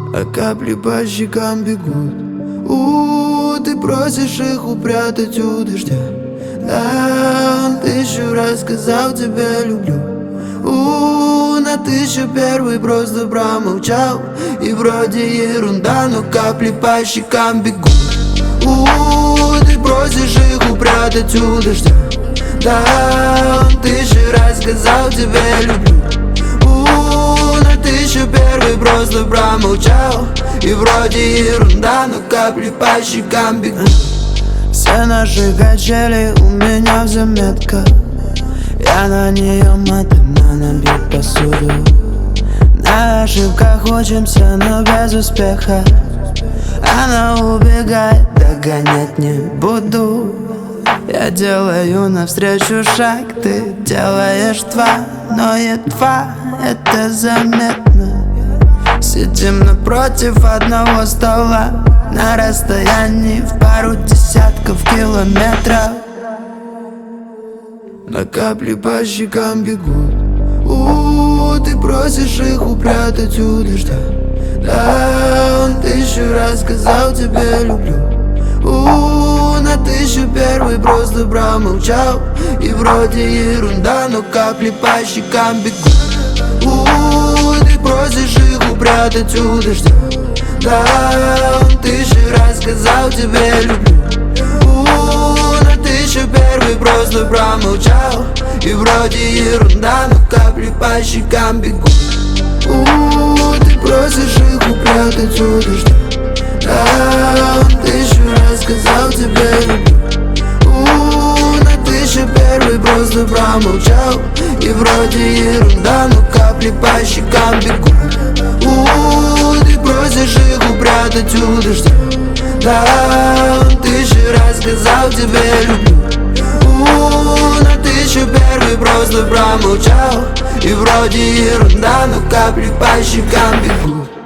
а капли по щекам бегут. Ты просишь их упрятать у дождя. Да, он 1000 раз сказал тебя люблю. На 1001 просто промолчал. И вроде ерунда, но капли по щекам бегут. Ты просишь их упрятать у дождя. Да, он 1000 раз сказал тебя люблю. На 1001 просто промолчал. И вроде ерунда, но капли по щекам бегут. Все наши качели у меня в заметках. Я на нее матом набить посуду. На ошибках учимся, но без успеха. Она убегает, догонять не буду. Я делаю навстречу шаг, ты делаешь два, но едва это заметно. Сидим напротив одного стола, на расстоянии в пару десятков километров. На капли по щекам бегут. Ты просишь их упрятать у дождя. Да, он 1000 раз сказал тебе люблю. На 1001 просто промолчал. И вроде ерунда, но капли по щекам бегут. Ты просишь их упрятать у дождя. Да, он 1000 раз сказал тебе люблю. На 1001 просто промолчал. И вроде ерунда, но капли по щекам бегут. Ты просишь их упрятать у дождя. Да, он 1000 раз сказал тебе люблю. На 1001 просто промолчал. И вроде ерунда, но капли по щекам бегут. Ты просишь их упрятать у дождя. Да, он 1000 раз сказал тебе люблю. На 1001 просто промолчал. И вроде ерунда, но капли по щекам бегут.